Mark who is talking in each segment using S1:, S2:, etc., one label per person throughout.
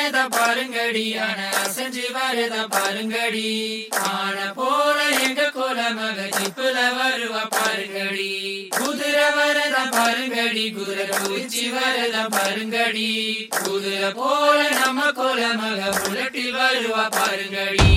S1: வரத பாருங்கடி ஆன அசைஞ்சு வரத பாருங்கடி ஆன போல எங்க கோல மக ஜிப்புல வருவா பாருங்கடி குதிரை வரத பாருங்கடி குதிரை குச்சி வரத பாருங்கடி குதிரை போல நம்ம கோல மக புலட்டில் வருவா பாருங்கடி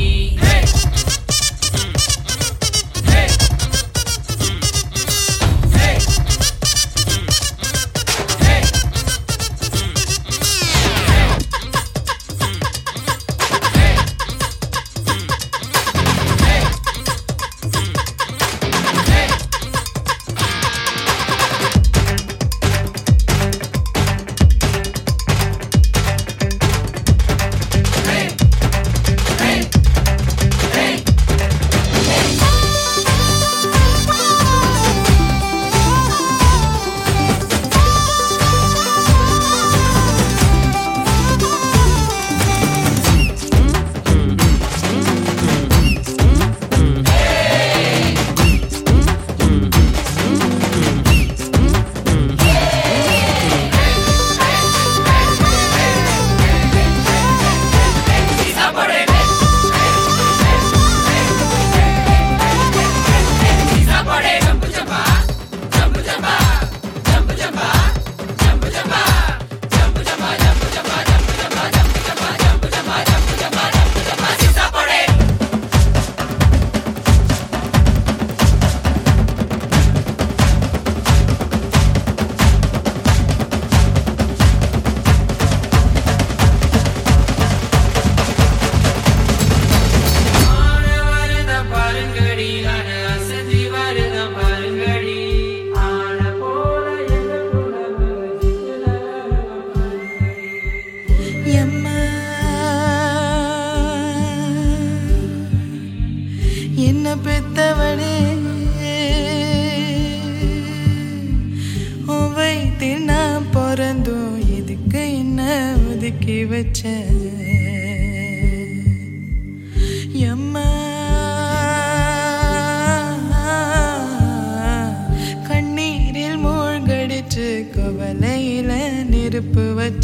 S2: என்ன பெத்தவனே வைத்தில் நான் பிறந்தோம் இதுக்கு என்ன ஒதுக்கி வச்ச எம்மா கண்ணீரில் மூழ்கடிச்சு கவலையில நெருப்பு வச்ச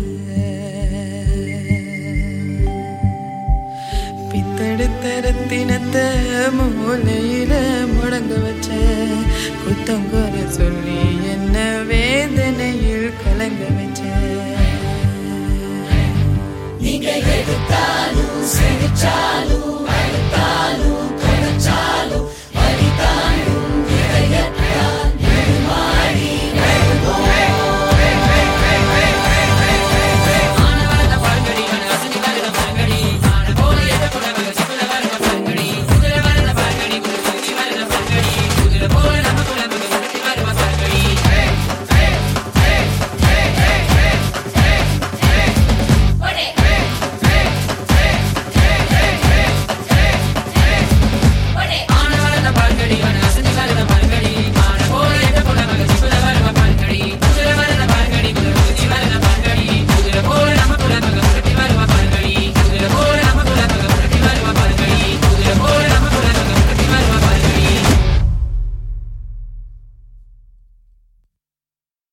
S2: பித்தெடுத்தரத்தினத்தை மூலையில முடங்க வச்ச குத்தங்குற சொல்லி என்ன வேதனையில் கலங்க வச்ச